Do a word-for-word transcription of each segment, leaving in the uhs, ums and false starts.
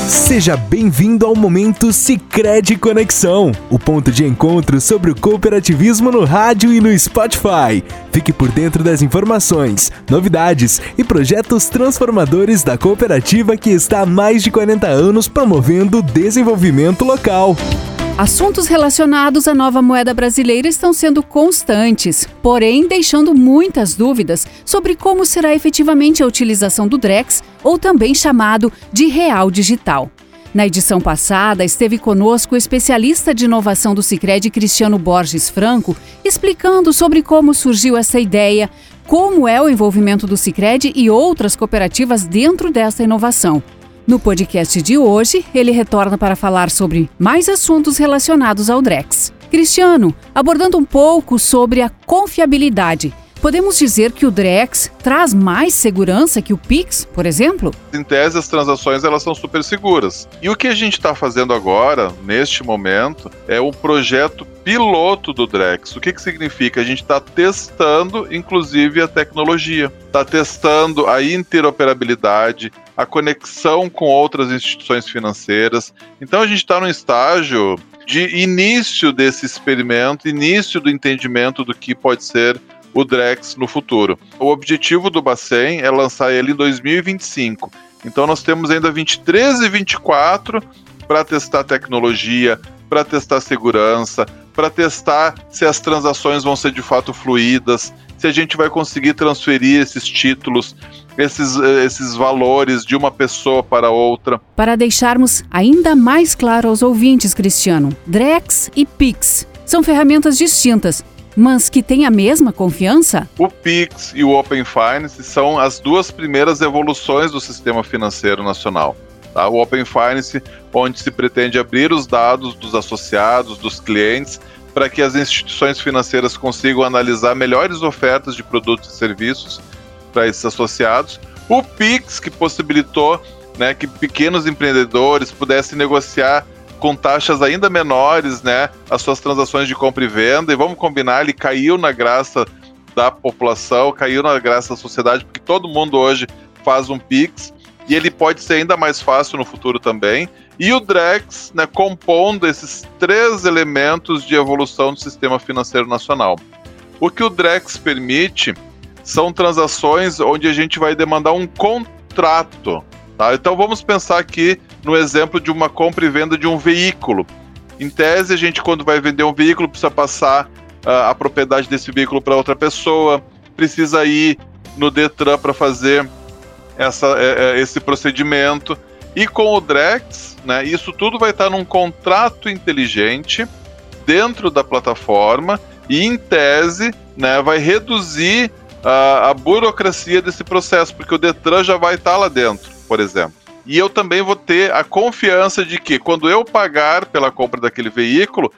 Seja bem-vindo ao Momento Sicredi Conexão, o ponto de encontro sobre o cooperativismo no rádio e no Spotify. Fique por dentro das informações, novidades e projetos transformadores da cooperativa que está há mais de quarenta anos promovendo o desenvolvimento local. Assuntos relacionados à nova moeda brasileira estão sendo constantes, porém deixando muitas dúvidas sobre como será efetivamente a utilização do Drex, ou também chamado de Real Digital. Na edição passada, esteve conosco o especialista de inovação do Sicredi, Cristiano Borges Franco, explicando sobre como surgiu essa ideia, como é o envolvimento do Sicredi e outras cooperativas dentro dessa inovação. No podcast de hoje, ele retorna para falar sobre mais assuntos relacionados ao Drex. Cristiano, abordando um pouco sobre a confiabilidade, podemos dizer que o Drex traz mais segurança que o Pix, por exemplo? Em tese, as transações elas são super seguras. E o que a gente está fazendo agora, neste momento, é um projeto piloto do Drex. O que, que significa? A gente está testando, inclusive, a tecnologia. Está testando a interoperabilidade, a conexão com outras instituições financeiras. Então, a gente está num estágio de início desse experimento, início do entendimento do que pode ser o Drex no futuro. O objetivo do Bacen é lançar ele em dois mil e vinte e cinco. Então nós temos ainda vinte e três e vinte e quatro para testar tecnologia, para testar segurança, para testar se as transações vão ser de fato fluídas, se a gente vai conseguir transferir esses títulos, esses, esses valores de uma pessoa para outra. Para deixarmos ainda mais claro aos ouvintes, Cristiano, Drex e Pix são ferramentas distintas, mas que têm a mesma confiança? O Pix e o Open Finance são as duas primeiras evoluções do sistema financeiro nacional. Tá? O Open Finance, onde se pretende abrir os dados dos associados, dos clientes, para que as instituições financeiras consigam analisar melhores ofertas de produtos e serviços para esses associados. O Pix, que possibilitou, né, que pequenos empreendedores pudessem negociar com taxas ainda menores, né, as suas transações de compra e venda, e vamos combinar, ele caiu na graça da população, caiu na graça da sociedade, porque todo mundo hoje faz um Pix, e ele pode ser ainda mais fácil no futuro também. E o Drex, né, compondo esses três elementos de evolução do sistema financeiro nacional. O que o Drex permite são transações onde a gente vai demandar um contrato. Tá? Então vamos pensar aqui no exemplo de uma compra e venda de um veículo. Em tese, a gente, quando vai vender um veículo, precisa passar uh, a propriedade desse veículo para outra pessoa, precisa ir no Detran para fazer essa, uh, esse procedimento. E com o Drex, né, isso tudo vai estar num contrato inteligente dentro da plataforma e, em tese, né, vai reduzir uh, a burocracia desse processo, porque o Detran já vai estar lá dentro, por exemplo. E eu também vou ter a confiança de que, quando eu pagar pela compra daquele veículo,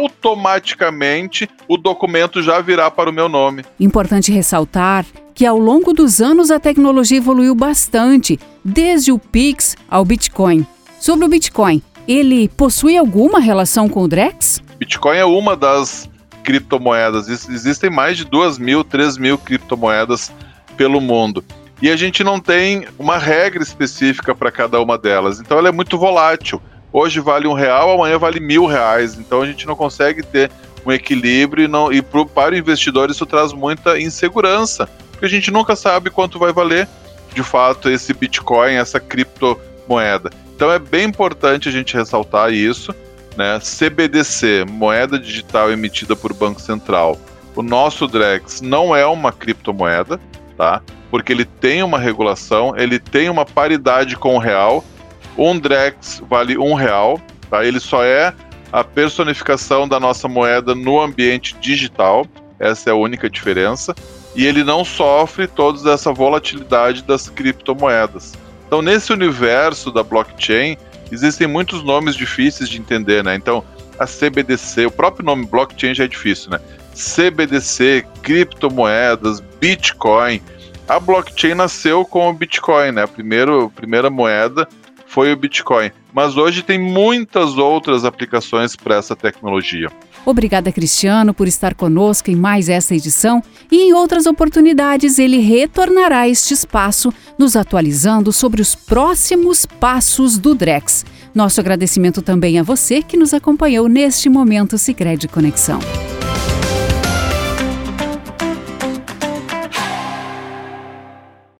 automaticamente o documento já virá para o meu nome. Importante ressaltar que, ao longo dos anos, a tecnologia evoluiu bastante, desde o Pix ao Bitcoin. Sobre o Bitcoin, ele possui alguma relação com o Drex? Bitcoin é uma das criptomoedas. Existem mais de duas mil, três mil criptomoedas pelo mundo. E a gente não tem uma regra específica para cada uma delas. Então ela é muito volátil. Hoje vale um real, amanhã vale mil reais. Então a gente não consegue ter um equilíbrio e, não, e pro, para o investidor isso traz muita insegurança. Porque a gente nunca sabe quanto vai valer, de fato, esse Bitcoin, essa criptomoeda. Então é bem importante a gente ressaltar isso, né? C B D C, moeda digital emitida por Banco Central. O nosso Drex não é uma criptomoeda, tá? Porque ele tem uma regulação, ele tem uma paridade com o real. Um Drex vale um real, tá? Ele só é a personificação da nossa moeda no ambiente digital, essa é a única diferença, e ele não sofre toda essa volatilidade das criptomoedas. Então, nesse universo da blockchain, existem muitos nomes difíceis de entender, né? Então, a C B D C, o próprio nome blockchain já é difícil, né? C B D C, criptomoedas, Bitcoin. A blockchain nasceu com o Bitcoin, né? A primeira, a primeira moeda foi o Bitcoin. Mas hoje tem muitas outras aplicações para essa tecnologia. Obrigada, Cristiano, por estar conosco em mais esta edição e em outras oportunidades ele retornará a este espaço, nos atualizando sobre os próximos passos do Drex. Nosso agradecimento também a você que nos acompanhou neste Momento Sicredi Conexão.